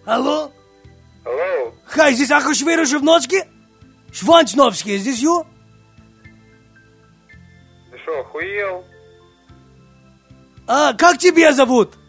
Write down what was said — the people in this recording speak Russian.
Алло? Алло? Хай, здесь Ахашвейра Живноцкий? Шванчновский, здесь ю? Ты что, охуел? А, как тебя зовут?